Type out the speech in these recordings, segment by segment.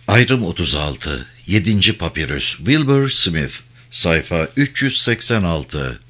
Ayrım 36. 7. Papyrus Wilbur Smith. Sayfa 386.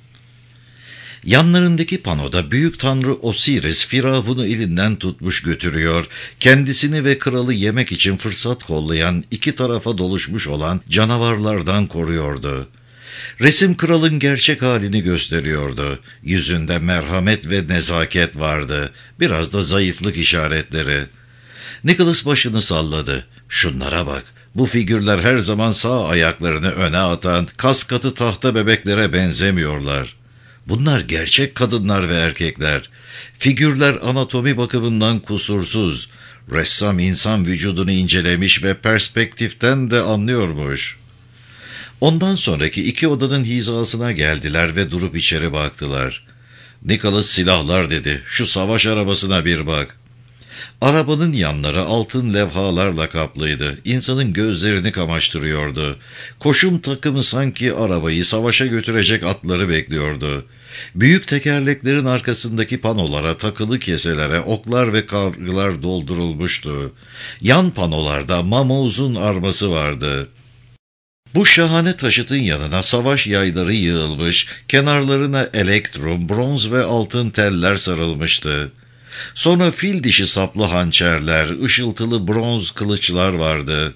Yanlarındaki panoda büyük tanrı Osiris Firavun'u elinden tutmuş götürüyor, kendisini ve kralı yemek için fırsat kollayan, iki tarafa doluşmuş olan canavarlardan koruyordu. Resim kralın gerçek halini gösteriyordu. Yüzünde merhamet ve nezaket vardı. Biraz da zayıflık işaretleri. Nicholas başını salladı. Şunlara bak. Bu figürler her zaman sağ ayaklarını öne atan kas katı tahta bebeklere benzemiyorlar. Bunlar gerçek kadınlar ve erkekler. Figürler anatomi bakımından kusursuz. Ressam insan vücudunu incelemiş ve perspektiften de anlıyormuş. Ondan sonraki iki odanın hizasına geldiler ve durup içeri baktılar. Nicholas silahlar dedi. Şu savaş arabasına bir bak. Arabanın yanları altın levhalarla kaplıydı. İnsanın gözlerini kamaştırıyordu. Koşum takımı sanki arabayı savaşa götürecek atları bekliyordu. Büyük tekerleklerin arkasındaki panolara, takılı keselere, oklar ve kargılar doldurulmuştu. Yan panolarda Mamuz'un arması vardı. Bu şahane taşıtın yanına savaş yayları yığılmış, kenarlarına elektrum, bronz ve altın teller sarılmıştı. Sonra fil dişi saplı hançerler, ışıltılı bronz kılıçlar vardı.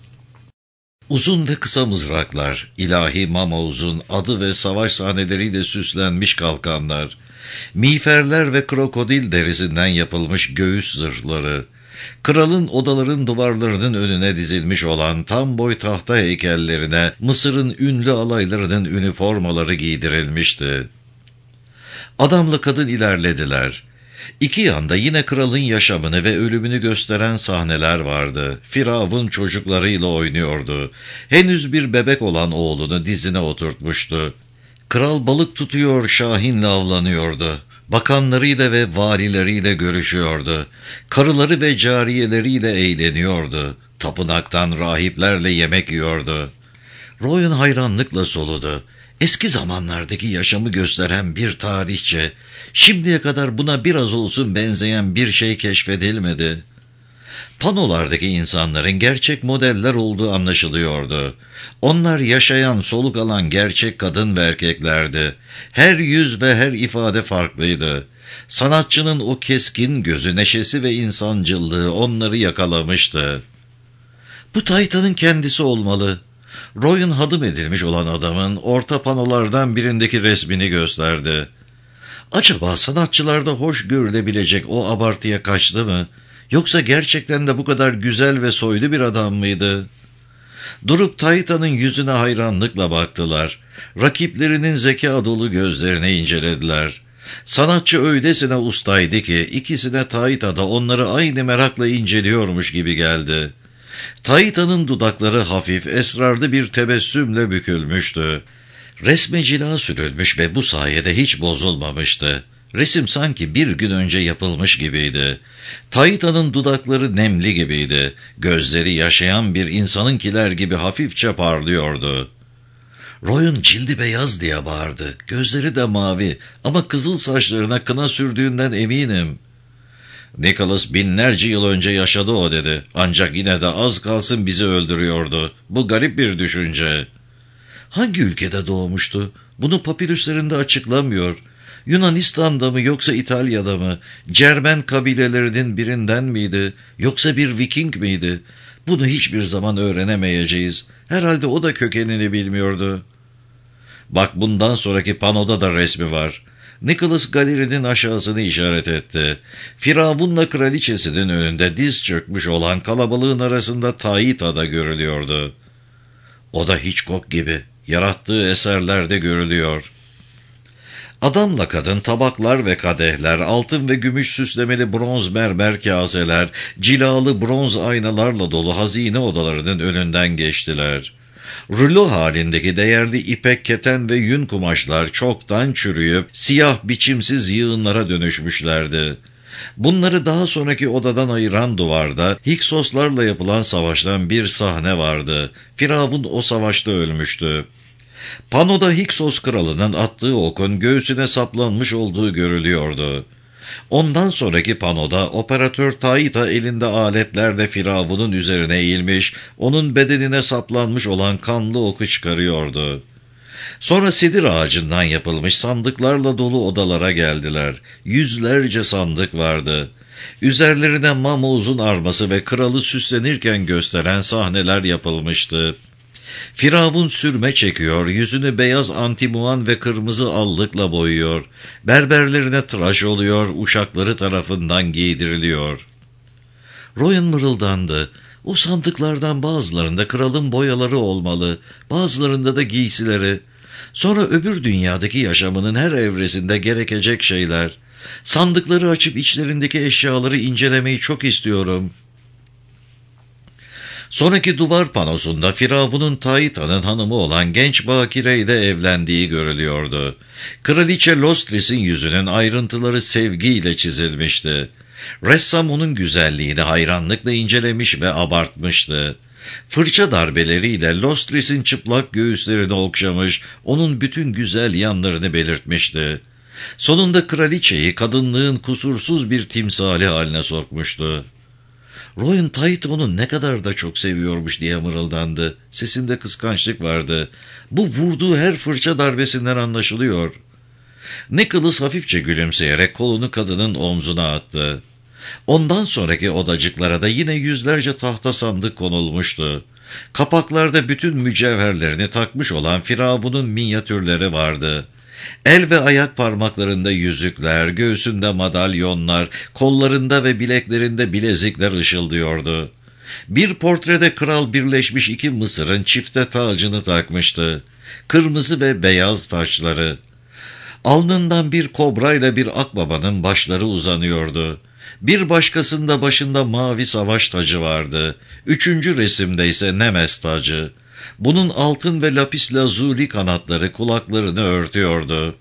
Uzun ve kısa mızraklar, ilahi Mamuz'un adı ve savaş sahneleriyle süslenmiş kalkanlar, miğferler ve krokodil derisinden yapılmış göğüs zırhları, kralın odaların duvarlarının önüne dizilmiş olan tam boy tahta heykellerine Mısır'ın ünlü alaylarının üniformaları giydirilmişti. Adamla kadın ilerlediler. İki yanda yine kralın yaşamını ve ölümünü gösteren sahneler vardı. Firavun çocuklarıyla oynuyordu. Henüz bir bebek olan oğlunu dizine oturtmuştu. Kral balık tutuyor, şahinle avlanıyordu. Bakanlarıyla ve valileriyle görüşüyordu. Karıları ve cariyeleriyle eğleniyordu. Tapınaktan rahiplerle yemek yiyordu. Roy'un hayranlıkla soludu. Eski zamanlardaki yaşamı gösteren bir tarihçe, şimdiye kadar buna biraz olsun benzeyen bir şey keşfedilmedi. Panolardaki insanların gerçek modeller olduğu anlaşılıyordu. Onlar yaşayan, soluk alan gerçek kadın ve erkeklerdi. Her yüz ve her ifade farklıydı. Sanatçının o keskin gözü, neşesi ve insancıllığı onları yakalamıştı. Bu Taytan'ın kendisi olmalı. Roy'un hadım edilmiş olan adamın orta panolardan birindeki resmini gösterdi. Acaba sanatçılarda hoş görülebilecek o abartıya kaçtı mı? Yoksa gerçekten de bu kadar güzel ve soylu bir adam mıydı? Durup Taytan'ın yüzüne hayranlıkla baktılar. Rakiplerinin zeka dolu gözlerini incelediler. Sanatçı öylesine ustaydı ki ikisine Tayta da onları aynı merakla inceliyormuş gibi geldi. Tayta'nın dudakları hafif, esrarlı bir tebessümle bükülmüştü. Resme cila sürülmüş ve bu sayede hiç bozulmamıştı. Resim sanki bir gün önce yapılmış gibiydi. Tayta'nın dudakları nemli gibiydi. Gözleri yaşayan bir insanınkiler gibi hafifçe parlıyordu. Roy'un cildi beyaz diye bağırdı. Gözleri de mavi ama kızıl saçlarına kına sürdüğünden eminim. Nicholas binlerce yıl önce yaşadı o dedi. Ancak yine de az kalsın bizi öldürüyordu. Bu garip bir düşünce. Hangi ülkede doğmuştu? Bunu papirüslerinde açıklamıyor. Yunanistan'da mı yoksa İtalya'da mı? Cermen kabilelerinin birinden miydi? Yoksa bir Viking miydi? Bunu hiçbir zaman öğrenemeyeceğiz. Herhalde o da kökenini bilmiyordu. Bak bundan sonraki panoda da resmi var. Nicholas galerinin aşağısını işaret etti. Firavun'la kraliçesinin önünde diz çökmüş olan kalabalığın arasında Taita da görülüyordu. O da Hitchcock gibi. Yarattığı eserlerde görülüyor. Adamla kadın tabaklar ve kadehler, altın ve gümüş süslemeli bronz mermer kaseler, cilalı bronz aynalarla dolu hazine odalarının önünden geçtiler. Rulo halindeki değerli ipek, keten ve yün kumaşlar çoktan çürüyüp siyah biçimsiz yığınlara dönüşmüşlerdi. Bunları daha sonraki odadan ayıran duvarda Hiksoslarla yapılan savaştan bir sahne vardı. Firavun o savaşta ölmüştü. Panoda Hiksos kralının attığı okun göğsüne saplanmış olduğu görülüyordu. Ondan sonraki panoda operatör Taita elinde aletlerle Firavun'un üzerine eğilmiş, onun bedenine saplanmış olan kanlı oku çıkarıyordu. Sonra sedir ağacından yapılmış sandıklarla dolu odalara geldiler. Yüzlerce sandık vardı. Üzerlerine Mamuz'un arması ve kralı süslenirken gösteren sahneler yapılmıştı. Firavun sürme çekiyor, yüzünü beyaz antimuan ve kırmızı allıkla boyuyor. Berberlerine tıraş oluyor, uşakları tarafından giydiriliyor. Royan mırıldandı. O sandıklardan bazılarında kralın boyaları olmalı, bazılarında da giysileri. Sonra öbür dünyadaki yaşamının her evresinde gerekecek şeyler. Sandıkları açıp içlerindeki eşyaları incelemeyi çok istiyorum. Sonraki duvar panosunda Firavun'un Taita'nın hanımı olan genç bakire ile evlendiği görülüyordu. Kraliçe Lostris'in yüzünün ayrıntıları sevgiyle çizilmişti. Ressam onun güzelliğini hayranlıkla incelemiş ve abartmıştı. Fırça darbeleriyle Lostris'in çıplak göğüslerini okşamış, onun bütün güzel yanlarını belirtmişti. Sonunda kraliçeyi kadınlığın kusursuz bir timsali haline sokmuştu. Royan Taito'nu ne kadar da çok seviyormuş diye mırıldandı. Sesinde kıskançlık vardı. Bu vurduğu her fırça darbesinden anlaşılıyor. Nicholas hafifçe gülümseyerek kolunu kadının omzuna attı. Ondan sonraki odacıklara da yine yüzlerce tahta sandık konulmuştu. Kapaklarda bütün mücevherlerini takmış olan Firavun'un minyatürleri vardı. El ve ayak parmaklarında yüzükler, göğsünde madalyonlar, kollarında ve bileklerinde bilezikler ışıldıyordu. Bir portrede kral birleşmiş iki Mısır'ın çifte tacını takmıştı. Kırmızı ve beyaz taçları. Alnından bir kobra ile bir akbabanın başları uzanıyordu. Bir başkasında başında mavi savaş tacı vardı. Üçüncü resimde ise Nemes tacı. Bunun altın ve lapis lazuli kanatları kulaklarını örtüyordu.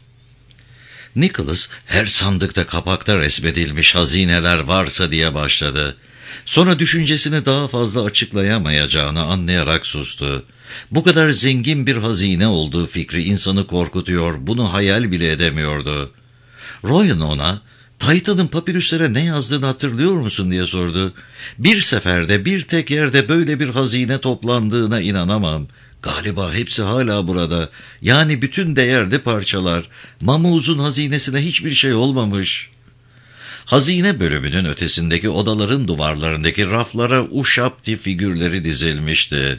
Nicholas her sandıkta kapakta resmedilmiş hazineler varsa diye başladı. Sonra düşüncesini daha fazla açıklayamayacağını anlayarak sustu. Bu kadar zengin bir hazine olduğu fikri insanı korkutuyor, bunu hayal bile edemiyordu. Royan ona, "Taita'nın papirüslere ne yazdığını hatırlıyor musun?" diye sordu. "Bir seferde bir tek yerde böyle bir hazine toplandığına inanamam. Galiba hepsi hala burada. Yani bütün değerli parçalar. Mamuz'un hazinesine hiçbir şey olmamış." Hazine bölümünün ötesindeki odaların duvarlarındaki raflara Uşapti figürleri dizilmişti.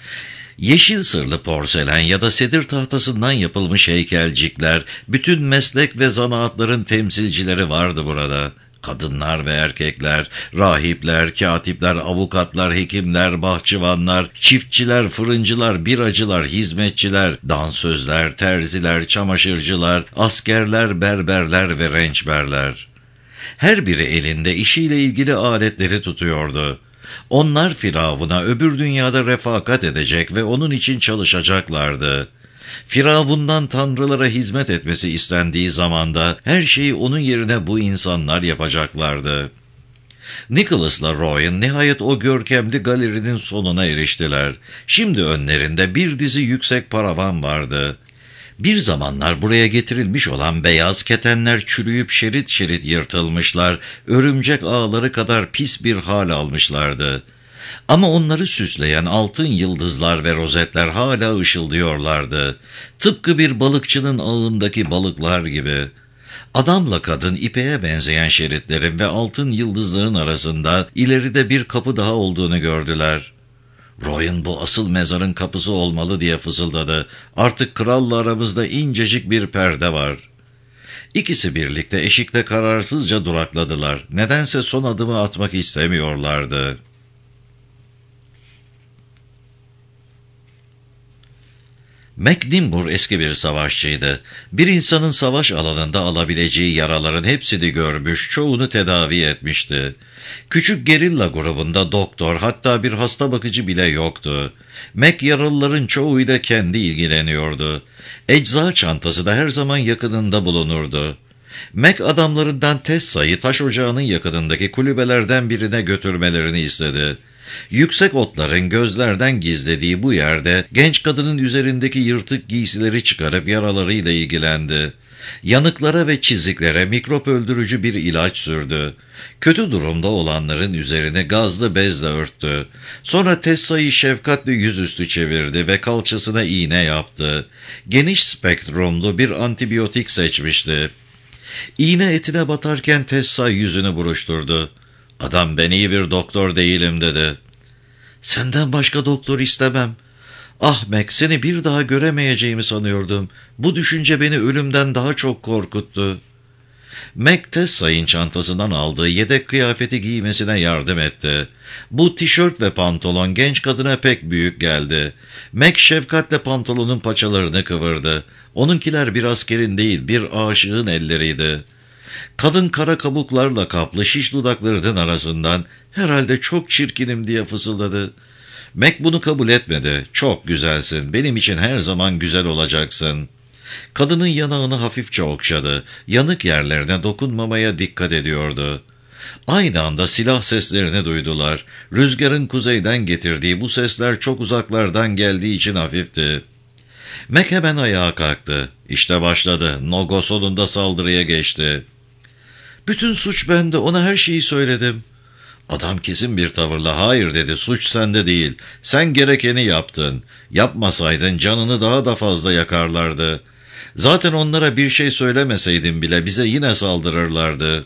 Yeşil sırlı porselen ya da sedir tahtasından yapılmış heykelcikler, bütün meslek ve zanaatların temsilcileri vardı burada. Kadınlar ve erkekler, rahipler, katipler, avukatlar, hekimler, bahçıvanlar, çiftçiler, fırıncılar, biracılar, hizmetçiler, dansözler, terziler, çamaşırcılar, askerler, berberler ve rençberler. Her biri elinde işiyle ilgili aletleri tutuyordu. Onlar Firavun'a öbür dünyada refakat edecek ve onun için çalışacaklardı. Firavun'dan tanrılara hizmet etmesi istendiği zamanda her şeyi onun yerine bu insanlar yapacaklardı. Nicholas'la Royan nihayet o görkemli galerinin sonuna eriştiler. Şimdi önlerinde bir dizi yüksek paravan vardı. Bir zamanlar buraya getirilmiş olan beyaz ketenler çürüyüp şerit şerit yırtılmışlar, örümcek ağları kadar pis bir hal almışlardı. Ama onları süsleyen altın yıldızlar ve rozetler hala ışıldıyorlardı. Tıpkı bir balıkçının ağındaki balıklar gibi. Adamla kadın ipeğe benzeyen şeritlerin ve altın yıldızların arasında ileride bir kapı daha olduğunu gördüler. Royan bu asıl mezarın kapısı olmalı diye fısıldadı. Artık kralla aramızda incecik bir perde var. İkisi birlikte eşikte kararsızca durakladılar. Nedense son adımı atmak istemiyorlardı. McNimbur eski bir savaşçıydı. Bir insanın savaş alanında alabileceği yaraların hepsini görmüş, çoğunu tedavi etmişti. Küçük gerilla grubunda doktor, hatta bir hasta bakıcı bile yoktu. Mac yaralıların çoğuyla kendi ilgileniyordu. Ecza çantası da her zaman yakınında bulunurdu. Mac adamlarından Tessa'yı taş ocağının yakınındaki kulübelerden birine götürmelerini istedi. Yüksek otların gözlerden gizlediği bu yerde genç kadının üzerindeki yırtık giysileri çıkarıp yaralarıyla ilgilendi. Yanıklara ve çiziklere mikrop öldürücü bir ilaç sürdü. Kötü durumda olanların üzerine gazlı bezle örttü. Sonra Tessa'yı şefkatle yüzüstü çevirdi ve kalçasına iğne yaptı. Geniş spektrumlu bir antibiyotik seçmişti. İğne etine batarken Tessa yüzünü buruşturdu. "Adam, ben iyi bir doktor değilim," dedi. "Senden başka doktor istemem. Ah Mac, seni bir daha göremeyeceğimi sanıyordum. Bu düşünce beni ölümden daha çok korkuttu." Mac, Tessa'nın çantasından aldığı yedek kıyafeti giymesine yardım etti. Bu tişört ve pantolon genç kadına pek büyük geldi. Mac şefkatle pantolonun paçalarını kıvırdı. Onunkiler bir askerin değil, bir aşığın elleriydi. Kadın kara kabuklarla kaplı şiş dudaklarının arasından "Herhalde çok çirkinim," diye fısıldadı. Mac bunu kabul etmedi. "Çok güzelsin, benim için her zaman güzel olacaksın." Kadının yanağını hafifçe okşadı. Yanık yerlerine dokunmamaya dikkat ediyordu. Aynı anda silah seslerini duydular. Rüzgarın kuzeyden getirdiği bu sesler çok uzaklardan geldiği için hafifti. Mac hemen ayağa kalktı. İşte başladı. Nogo sonunda saldırıya geçti. "Bütün suç bende, ona her şeyi söyledim." Adam kesin bir tavırla "Hayır," dedi, "suç sende değil. Sen gerekeni yaptın. Yapmasaydın canını daha da fazla yakarlardı. Zaten onlara bir şey söylemeseydin bile bize yine saldırırlardı."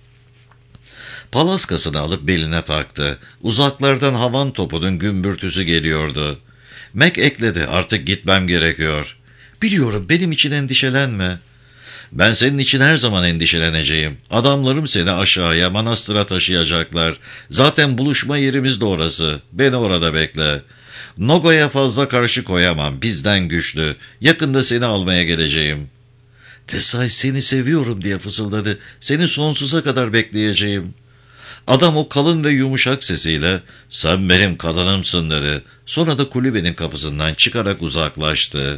Palaskasını alıp beline taktı. Uzaklardan havan topunun gümbürtüsü geliyordu. Mac ekledi, "Artık gitmem gerekiyor." "Biliyorum, benim için endişelenme." "Ben senin için her zaman endişeleneceğim. Adamlarım seni aşağıya, manastıra taşıyacaklar. Zaten buluşma yerimiz de orası. Beni orada bekle. Nogo'ya fazla karşı koyamam. Bizden güçlü. Yakında seni almaya geleceğim." "Tessay, seni seviyorum," diye fısıldadı. "Seni sonsuza kadar bekleyeceğim." Adam o kalın ve yumuşak sesiyle "Sen benim kadınımsın," dedi. Sonra da kulübenin kapısından çıkarak uzaklaştı.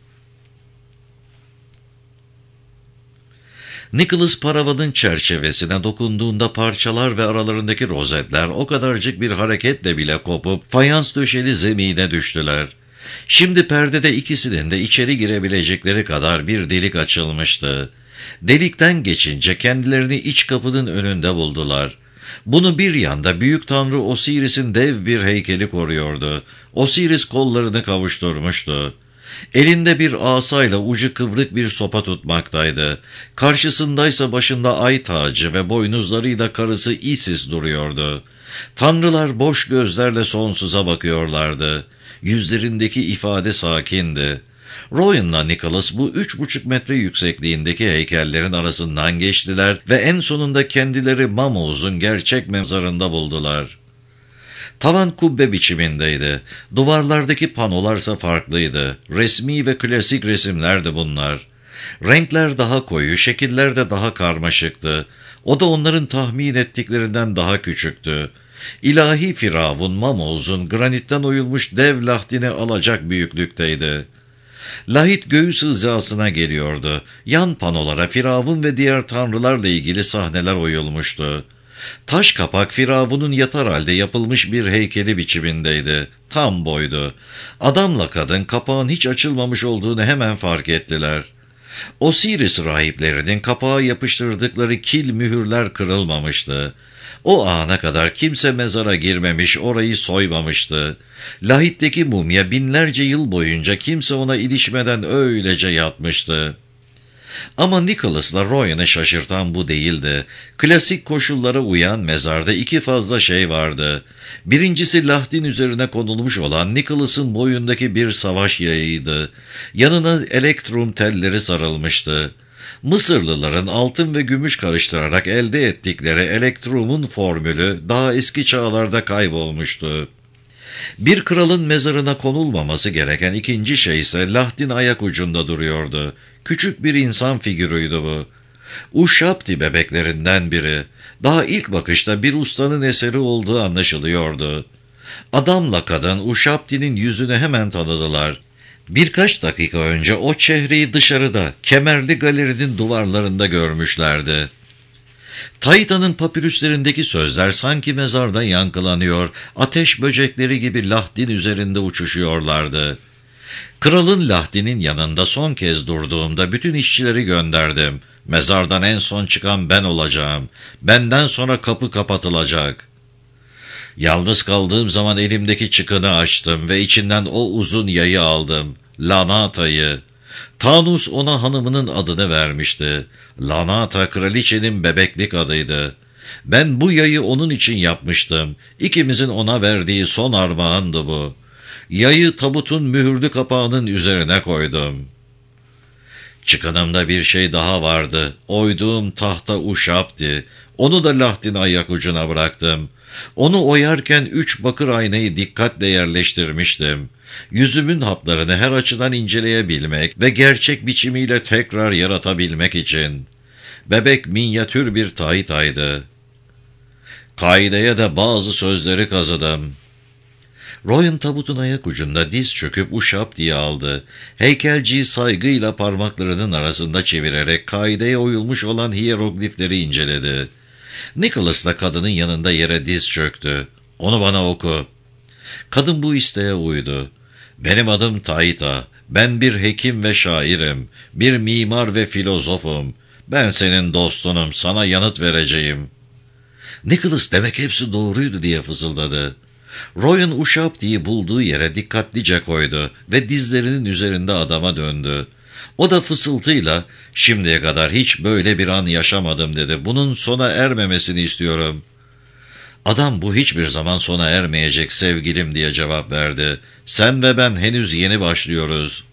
Nicholas paravanın çerçevesine dokunduğunda parçalar ve aralarındaki rozetler o kadarcık bir hareketle bile kopup fayans döşeli zemine düştüler. Şimdi perdede ikisinin de içeri girebilecekleri kadar bir delik açılmıştı. Delikten geçince kendilerini iç kapının önünde buldular. Bunu bir yanda büyük tanrı Osiris'in dev bir heykeli koruyordu. Osiris kollarını kavuşturmuştu. Elinde bir asayla ucu kıvrık bir sopa tutmaktaydı. Karşısındaysa başında ay tacı ve boynuzlarıyla karısı Isis duruyordu. Tanrılar boş gözlerle sonsuza bakıyorlardı. Yüzlerindeki ifade sakindi. Rowan'la Nicholas bu 3,5 metre yüksekliğindeki heykellerin arasından geçtiler ve en sonunda kendileri Mamuz'un gerçek mezarında buldular. Tavan kubbe biçimindeydi. Duvarlardaki panolarsa farklıydı. Resmi ve klasik resimlerdi bunlar. Renkler daha koyu, şekiller de daha karmaşıktı. O da onların tahmin ettiklerinden daha küçüktü. İlahi Firavun Mamuz'un granitten oyulmuş dev lahdini alacak büyüklükteydi. Lahit göğüs hizasına geliyordu. Yan panolara Firavun ve diğer tanrılarla ilgili sahneler oyulmuştu. Taş kapak Firavun'un yatar halde yapılmış bir heykeli biçimindeydi. Tam boydu. Adamla kadın kapağın hiç açılmamış olduğunu hemen fark ettiler. Osiris rahiplerinin kapağa yapıştırdıkları kil mühürler kırılmamıştı. O ana kadar kimse mezara girmemiş, orayı soymamıştı. Lahit'teki mumya binlerce yıl boyunca kimse ona ilişmeden öylece yatmıştı. Ama Nicholas'la Rowan'ı şaşırtan bu değildi. Klasik koşullara uyan mezarda iki fazla şey vardı. Birincisi Lahdin üzerine konulmuş olan Nicholas'ın boyundaki bir savaş yayıydı. Yanına elektrum telleri sarılmıştı. Mısırlıların altın ve gümüş karıştırarak elde ettikleri elektrumun formülü daha eski çağlarda kaybolmuştu. Bir kralın mezarına konulmaması gereken ikinci şey ise Lahdin ayak ucunda duruyordu. Küçük bir insan figürüydü bu. Uşapti bebeklerinden biri. Daha ilk bakışta bir ustanın eseri olduğu anlaşılıyordu. Adamla kadın Uşapti'nin yüzünü hemen tanıdılar. Birkaç dakika önce o çehreyi dışarıda, kemerli galerinin duvarlarında görmüşlerdi. Taita'nın papirüslerindeki sözler sanki mezarda yankılanıyor, ateş böcekleri gibi Lahdin üzerinde uçuşuyorlardı. Kralın Lahdi'nin yanında son kez durduğumda bütün işçileri gönderdim. Mezardan en son çıkan ben olacağım. Benden sonra kapı kapatılacak. Yalnız kaldığım zaman elimdeki çıkını açtım ve içinden o uzun yayı aldım. Lanata'yı. Tanus ona hanımının adını vermişti. Lanata kraliçenin bebeklik adıydı. Ben bu yayı onun için yapmıştım. İkimizin ona verdiği son armağandı bu. Yayı tabutun mühürlü kapağının üzerine koydum. Çıkınımda bir şey daha vardı. Oyduğum tahta uşapti. Onu da Lahd'in ayak ucuna bıraktım. Onu oyarken 3 bakır aynayı dikkatle yerleştirmiştim. Yüzümün hatlarını her açıdan inceleyebilmek ve gerçek biçimiyle tekrar yaratabilmek için. Bebek minyatür bir taytaydı. Kaideye de bazı sözleri kazıdım. Royan tabutun ayak ucunda diz çöküp uşap diye aldı. Heykelciyi saygıyla parmaklarının arasında çevirerek kaideye oyulmuş olan hiyeroglifleri inceledi. Nicholas da kadının yanında yere diz çöktü. "Onu bana oku." Kadın bu isteğe uydu. "Benim adım Taita. Ben bir hekim ve şairim. Bir mimar ve filozofum. Ben senin dostunum. Sana yanıt vereceğim." Nicholas demek hepsi doğruydu diye fısıldadı. Royan uşaptiyi bulduğu yere dikkatlice koydu ve dizlerinin üzerinde adama döndü. O da fısıltıyla, "Şimdiye kadar hiç böyle bir an yaşamadım," dedi. "Bunun sona ermemesini istiyorum." Adam, "Bu hiçbir zaman sona ermeyecek sevgilim," diye cevap verdi. "Sen ve ben henüz yeni başlıyoruz."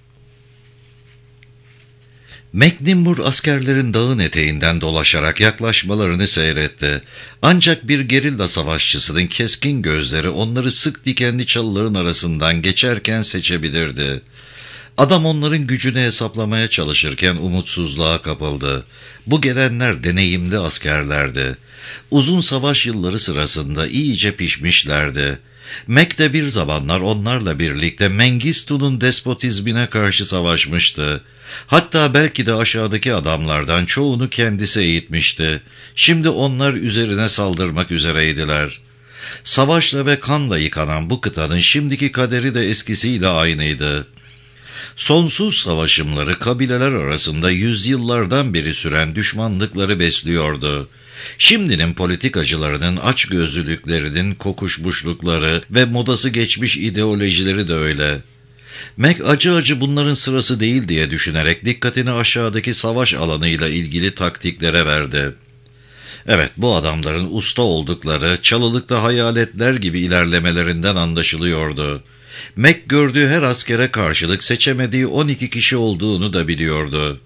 McNimbur askerlerin dağın eteğinden dolaşarak yaklaşmalarını seyretti. Ancak bir gerilla savaşçısının keskin gözleri onları sık dikenli çalıların arasından geçerken seçebilirdi. Adam onların gücünü hesaplamaya çalışırken umutsuzluğa kapıldı. Bu gelenler deneyimli askerlerdi. Uzun savaş yılları sırasında iyice pişmişlerdi. Mac de bir zamanlar onlarla birlikte Mengistu'nun despotizmine karşı savaşmıştı. Hatta belki de aşağıdaki adamlardan çoğunu kendisi eğitmişti. Şimdi onlar üzerine saldırmak üzereydiler. Savaşla ve kanla yıkanan bu kıtanın şimdiki kaderi de eskisiyle aynıydı. Sonsuz savaşımları kabileler arasında yüzyıllardan beri süren düşmanlıkları besliyordu. Şimdinin politikacılarının açgözlülüklerinin kokuşmuşlukları ve modası geçmiş ideolojileri de öyle. Mac acı acı bunların sırası değil diye düşünerek dikkatini aşağıdaki savaş alanıyla ilgili taktiklere verdi. Evet, bu adamların usta oldukları, çalılıkta hayaletler gibi ilerlemelerinden anlaşılıyordu. Mac gördüğü her askere karşılık seçemediği 12 kişi olduğunu da biliyordu.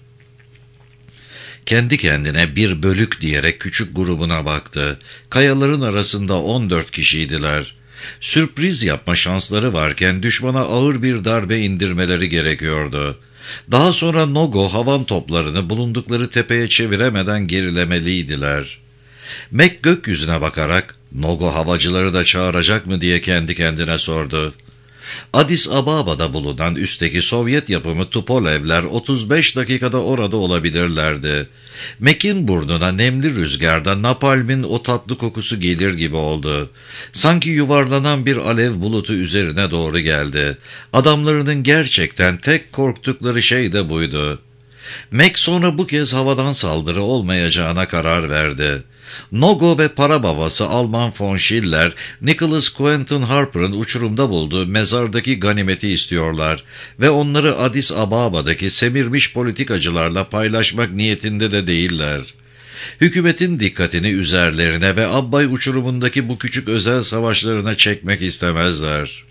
Kendi kendine bir bölük diyerek küçük grubuna baktı. Kayaların arasında 14 kişiydiler. Sürpriz yapma şansları varken düşmana ağır bir darbe indirmeleri gerekiyordu. Daha sonra Nogo havan toplarını bulundukları tepeye çeviremeden gerilemeliydiler. Mac gökyüzüne bakarak, "Nogo havacıları da çağıracak mı?" diye kendi kendine sordu. Addis Ababa'da bulunan üstteki Sovyet yapımı Tupolevler 35 dakikada orada olabilirlerdi. Mac'in burnuna nemli rüzgarda napalmin o tatlı kokusu gelir gibi oldu. Sanki yuvarlanan bir alev bulutu üzerine doğru geldi. Adamlarının gerçekten tek korktukları şey de buydu. Mac sonra bu kez havadan saldırı olmayacağına karar verdi. Nogo ve para babası Alman von Schiller, Nicholas Quentin Harper'ın uçurumda bulduğu mezardaki ganimeti istiyorlar ve onları Addis Ababa'daki semirmiş politikacılarla paylaşmak niyetinde de değiller. Hükümetin dikkatini üzerlerine ve Abbay uçurumundaki bu küçük özel savaşlarına çekmek istemezler.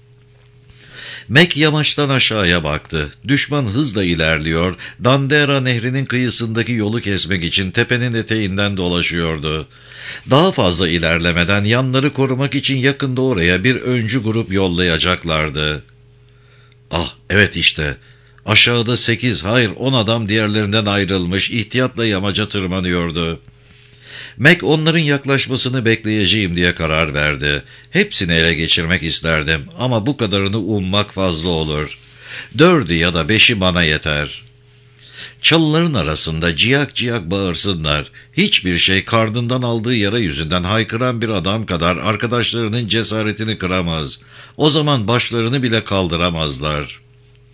Mac yamaçtan aşağıya baktı. Düşman hızla ilerliyor, Dandera nehrinin kıyısındaki yolu kesmek için tepenin eteğinden dolaşıyordu. Daha fazla ilerlemeden yanları korumak için yakında oraya bir öncü grup yollayacaklardı. Ah, evet işte. Aşağıda 8, hayır 10 adam diğerlerinden ayrılmış, ihtiyatla yamaca tırmanıyordu. Mac onların yaklaşmasını bekleyeceğim diye karar verdi. Hepsini ele geçirmek isterdim ama bu kadarını ummak fazla olur. 4'ü ya da 5'i bana yeter. Çalıların arasında ciyak ciyak bağırsınlar. Hiçbir şey karnından aldığı yara yüzünden haykıran bir adam kadar arkadaşlarının cesaretini kıramaz. O zaman başlarını bile kaldıramazlar.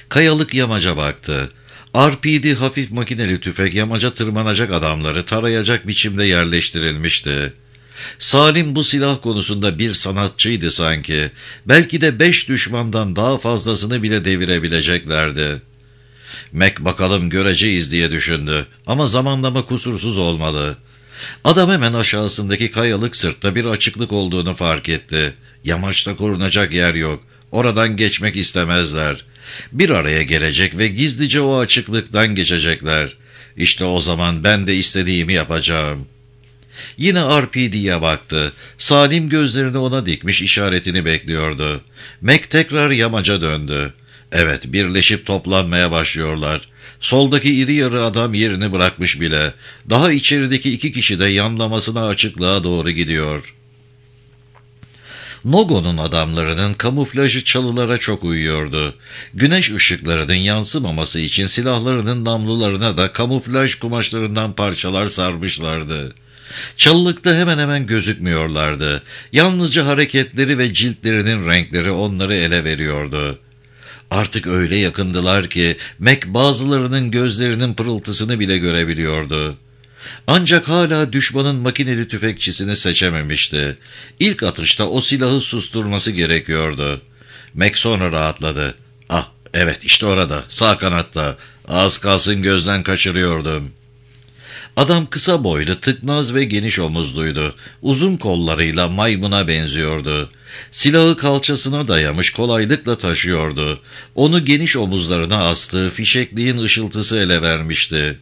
Kayalık yamaca baktı. RPD hafif makineli tüfek yamaca tırmanacak adamları tarayacak biçimde yerleştirilmişti. Salim bu silah konusunda bir sanatçıydı sanki. Belki de 5 düşmandan daha fazlasını bile devirebileceklerdi. Mac bakalım göreceğiz diye düşündü ama zamanlama kusursuz olmalı. Adam hemen aşağısındaki kayalık sırtta bir açıklık olduğunu fark etti. Yamaçta korunacak yer yok. Oradan geçmek istemezler. Bir araya gelecek ve gizlice o açıklıktan geçecekler. İşte o zaman ben de istediğimi yapacağım. Yine RPD'ye baktı. Salim gözlerini ona dikmiş işaretini bekliyordu. Mac tekrar yamaca döndü. Evet, birleşip toplanmaya başlıyorlar. Soldaki iri yarı adam yerini bırakmış bile. Daha içerideki 2 kişi de yanlamasına açıklığa doğru gidiyor. Nogo'nun adamlarının kamuflajı çalılara çok uyuyordu. Güneş ışıklarının yansımaması için silahlarının namlularına da kamuflaj kumaşlarından parçalar sarmışlardı. Çalılıkta hemen hemen gözükmüyorlardı. Yalnızca hareketleri ve ciltlerinin renkleri onları ele veriyordu. Artık öyle yakındılar ki Mac bazılarının gözlerinin pırıltısını bile görebiliyordu. Ancak hala düşmanın makineli tüfekçisini seçememişti. İlk atışta o silahı susturması gerekiyordu. Mac sonra rahatladı. Ah, evet, işte orada, sağ kanatta. Az kalsın gözden kaçırıyordum. Adam kısa boylu, tıknaz ve geniş omuzluydu. Uzun kollarıyla maymuna benziyordu. Silahı kalçasına dayamış kolaylıkla taşıyordu. Onu geniş omuzlarına astığı fişekliğin ışıltısı ele vermişti.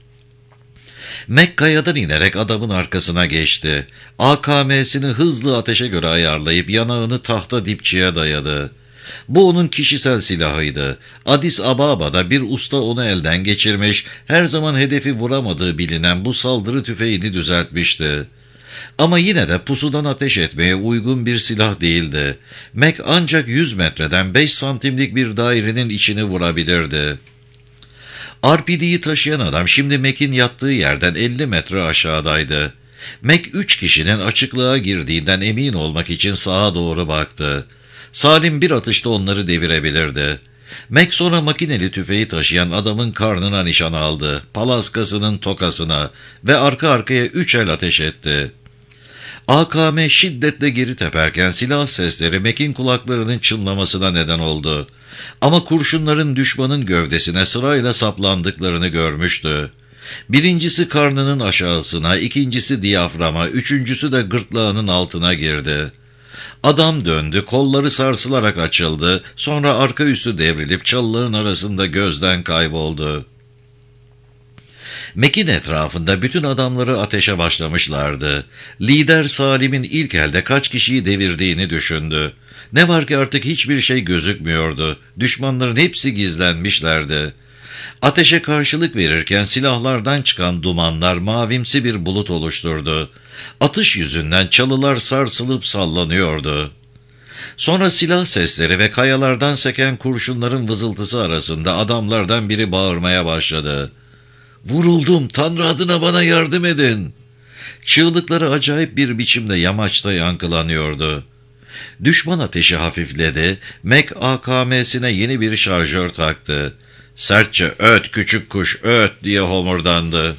Mac kayadan inerek adamın arkasına geçti. AKM'sini hızlı ateşe göre ayarlayıp yanağını tahta dipçiye dayadı. Bu onun kişisel silahıydı. Addis Ababa'da bir usta onu elden geçirmiş, her zaman hedefi vuramadığı bilinen bu saldırı tüfeğini düzeltmişti. Ama yine de pusudan ateş etmeye uygun bir silah değildi. Mac ancak 100 metreden 5 santimlik bir dairenin içini vurabilirdi. RPD'yi taşıyan adam şimdi Mac'in yattığı yerden 50 metre aşağıdaydı. Mac 3 kişinin açıklığa girdiğinden emin olmak için sağa doğru baktı. Salim bir atışta onları devirebilirdi. Mac sonra makineli tüfeği taşıyan adamın karnına nişan aldı, palaskasının tokasına ve arka arkaya 3 el ateş etti. AKM şiddetle geri teperken silah sesleri Mac'in kulaklarının çınlamasına neden oldu. Ama kurşunların düşmanın gövdesine sırayla saplandıklarını görmüştü. Birincisi karnının aşağısına, ikincisi diyaframa, üçüncüsü de gırtlağının altına girdi. Adam döndü, kolları sarsılarak açıldı, sonra arka üstü devrilip çalıların arasında gözden kayboldu. Mac'in etrafında bütün adamları ateşe başlamışlardı. Lider Salim'in ilk elde kaç kişiyi devirdiğini düşündü. Ne var ki artık hiçbir şey gözükmüyordu. Düşmanların hepsi gizlenmişlerdi. Ateşe karşılık verirken silahlardan çıkan dumanlar mavimsi bir bulut oluşturdu. Atış yüzünden çalılar sarsılıp sallanıyordu. Sonra silah sesleri ve kayalardan seken kurşunların vızıltısı arasında adamlardan biri bağırmaya başladı. "Vuruldum, Tanrı adına bana yardım edin!" Çığlıkları acayip bir biçimde yamaçta yankılanıyordu. Düşman ateşi hafifledi, Mac AKM'sine yeni bir şarjör taktı. Sertçe "Öt küçük kuş, öt!" diye homurdandı.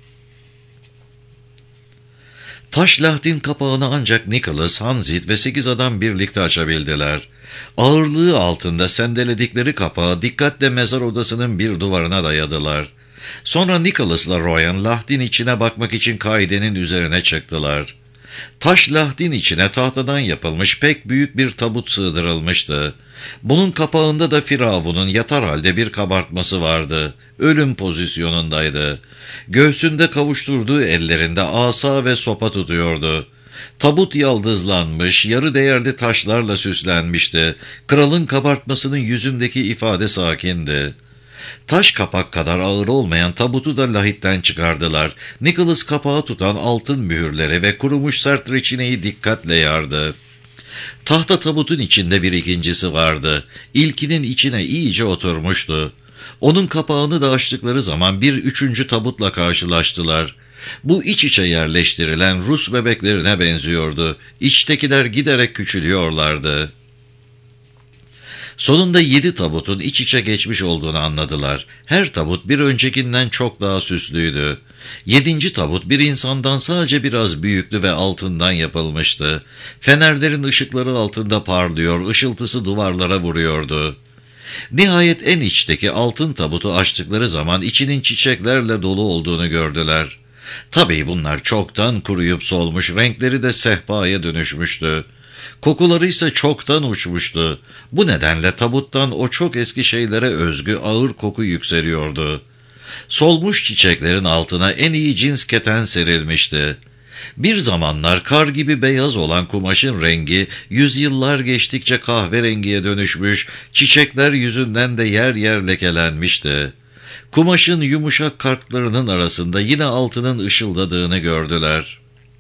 Taş lahdin kapağını ancak Nicholas, Hanzit ve 8 adam birlikte açabildiler. Ağırlığı altında sendeledikleri kapağı dikkatle mezar odasının bir duvarına dayadılar. Sonra Nicholas'la Ryan lahdin içine bakmak için kaidenin üzerine çıktılar. Taş lahdin içine tahtadan yapılmış pek büyük bir tabut sığdırılmıştı. Bunun kapağında da Firavun'un yatar halde bir kabartması vardı. Ölüm pozisyonundaydı. Göğsünde kavuşturduğu ellerinde asa ve sopa tutuyordu. Tabut yaldızlanmış, yarı değerli taşlarla süslenmişti. Kralın kabartmasının yüzündeki ifade sakindi. Taş kapak kadar ağır olmayan tabutu da lahitten çıkardılar. Nicholas kapağı tutan altın mühürleri ve kurumuş sert reçineyi dikkatle yardı. Tahta tabutun içinde bir ikincisi vardı. İlkinin içine iyice oturmuştu. Onun kapağını da açtıkları zaman bir üçüncü tabutla karşılaştılar. Bu iç içe yerleştirilen Rus bebeklerine benziyordu. İçtekiler giderek küçülüyorlardı. Sonunda 7 tabutun iç içe geçmiş olduğunu anladılar. Her tabut bir öncekinden çok daha süslüydü. 7. tabut bir insandan sadece biraz büyüktü ve altından yapılmıştı. Fenerlerin ışıkları altında parlıyor, ışıltısı duvarlara vuruyordu. Nihayet en içteki altın tabutu açtıkları zaman içinin çiçeklerle dolu olduğunu gördüler. Tabii bunlar çoktan kuruyup solmuş, renkleri de sehpaya dönüşmüştü. Kokuları ise çoktan uçmuştu. Bu nedenle tabuttan o çok eski şeylere özgü ağır koku yükseliyordu. Solmuş çiçeklerin altına en iyi cins keten serilmişti. Bir zamanlar kar gibi beyaz olan kumaşın rengi yüzyıllar geçtikçe kahverengiye dönüşmüş, çiçekler yüzünden de yer yer lekelenmişti. Kumaşın yumuşak kartlarının arasında yine altının ışıldadığını gördüler.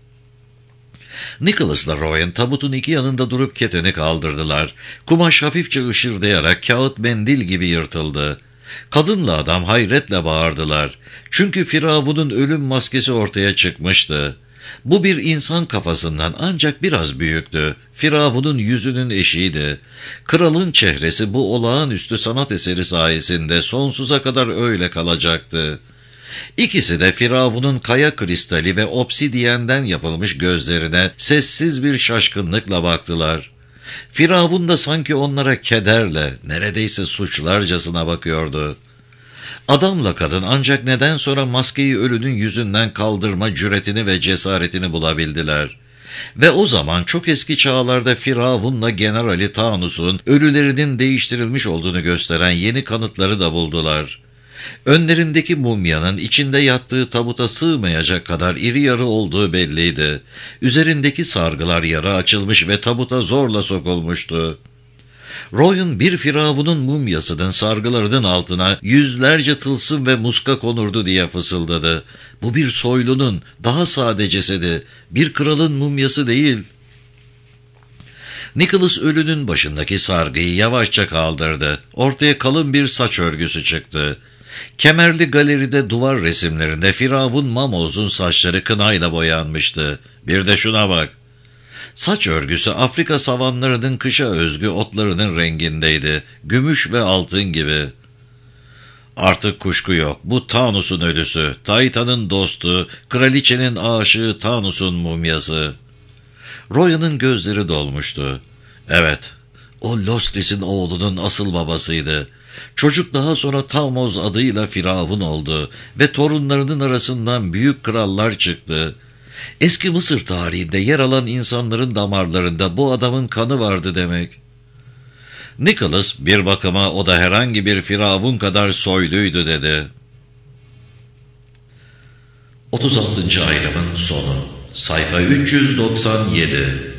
Nicholas'la Rowan tabutun iki yanında durup keteni kaldırdılar. Kumaş hafifçe ışırdayarak kağıt mendil gibi yırtıldı. Kadınla adam hayretle bağırdılar. Çünkü Firavun'un ölüm maskesi ortaya çıkmıştı. Bu bir insan kafasından ancak biraz büyüktü. Firavun'un yüzünün eşiydi. Kralın çehresi bu olağanüstü sanat eseri sayesinde sonsuza kadar öyle kalacaktı. İkisi de Firavun'un kaya kristali ve obsidiyenden yapılmış gözlerine sessiz bir şaşkınlıkla baktılar. Firavun da sanki onlara kederle, neredeyse suçlarcasına bakıyordu. Adamla kadın ancak neden sonra maskeyi ölünün yüzünden kaldırma cüretini ve cesaretini bulabildiler. Ve o zaman çok eski çağlarda Firavun'la Generali Tanus'un ölülerinin değiştirilmiş olduğunu gösteren yeni kanıtları da buldular. Önlerindeki mumyanın içinde yattığı tabuta sığmayacak kadar iri yarı olduğu belliydi. Üzerindeki sargılar yarı açılmış ve tabuta zorla sokulmuştu. Rowan bir firavunun mumyasının sargılarının altına yüzlerce tılsım ve muska konurdu diye fısıldadı. Bu bir soylunun, daha sade cesedi, bir kralın mumyası değil. Nicholas ölünün başındaki sargıyı yavaşça kaldırdı. Ortaya kalın bir saç örgüsü çıktı. Kemerli galeride duvar resimlerinde Firavun Mamoz'un saçları kınayla boyanmıştı. Bir de şuna bak. Saç örgüsü Afrika savanlarının kışa özgü otlarının rengindeydi. Gümüş ve altın gibi. Artık kuşku yok. Bu Tanus'un ölüsü. Taytan'ın dostu, kraliçenin aşığı Tanus'un mumyası. Royan'ın gözleri dolmuştu. Evet, o Lostris'in oğlunun asıl babasıydı. Çocuk daha sonra Tammuz adıyla Firavun oldu ve torunlarının arasından büyük krallar çıktı. Eski Mısır tarihinde yer alan insanların damarlarında bu adamın kanı vardı demek. Nicholas bir bakıma o da herhangi bir Firavun kadar soyluydu dedi. 36. ayrımın sonu. Sayfa 397.